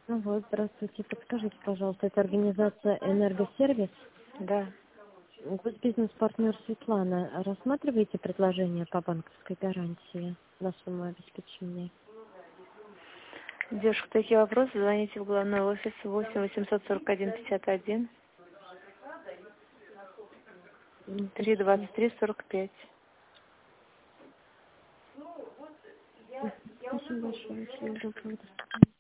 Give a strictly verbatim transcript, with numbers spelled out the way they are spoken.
Ну вот, здравствуйте. Подскажите, пожалуйста, это организация «Энергосервис»? Да. Госбизнес-партнер Светлана. Рассматриваете предложение по банковской гарантии на сумму обеспечения? Девушка, такие вопросы звоните в главной офис восемь восемьсот сорок один пятьдесят один Ну, три двадцать три сорок пять. Спасибо большое. Всего доброго. До свидания.